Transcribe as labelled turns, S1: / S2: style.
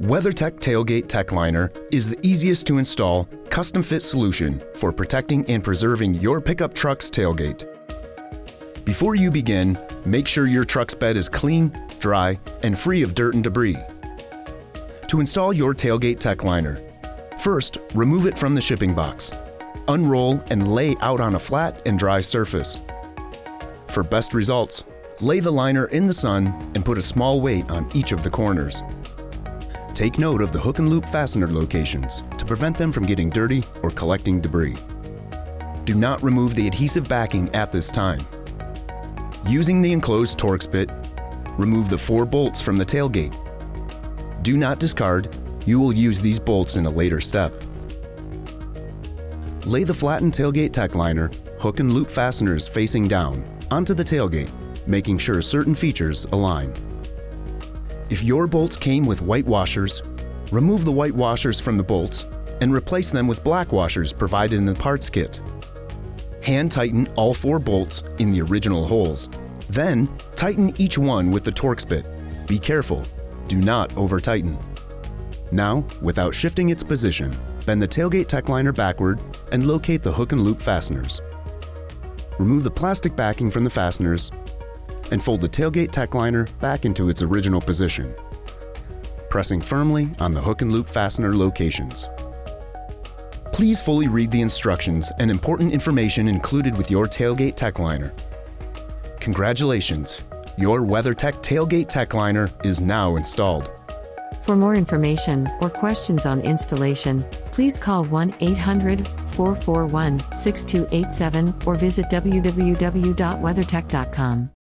S1: WeatherTech Tailgate Tech Liner is the easiest to install, custom-fit solution for protecting and preserving your pickup truck's tailgate. Before you begin, make sure your truck's bed is clean, dry, and free of dirt and debris. To install your tailgate tech liner, first, remove it from the shipping box. Unroll and lay out on a flat and dry surface. For best results, lay the liner in the sun and put a small weight on each of the corners. Take note of the hook and loop fastener locations to prevent them from getting dirty or collecting debris. Do not remove the adhesive backing at this time. Using the enclosed Torx bit, remove the 4 bolts from the tailgate. Do not discard, you will use these bolts in a later step. Lay the flattened tailgate tech liner, hook and loop fasteners facing down, onto the tailgate, making sure certain features align. If your bolts came with white washers, remove the white washers from the bolts and replace them with black washers provided in the parts kit. Hand tighten all 4 bolts in the original holes. Then, tighten each one with the Torx bit. Be careful, do not over-tighten. Now, without shifting its position, bend the tailgate tech liner backward and locate the hook and loop fasteners. Remove the plastic backing from the fasteners and fold the tailgate tech liner back into its original position, pressing firmly on the hook and loop fastener locations. Please fully read the instructions and important information included with your tailgate tech liner. Congratulations! Your WeatherTech Tailgate Tech Liner is now installed.
S2: For more information or questions on installation, please call 1-800-441-6287 or visit www.weathertech.com.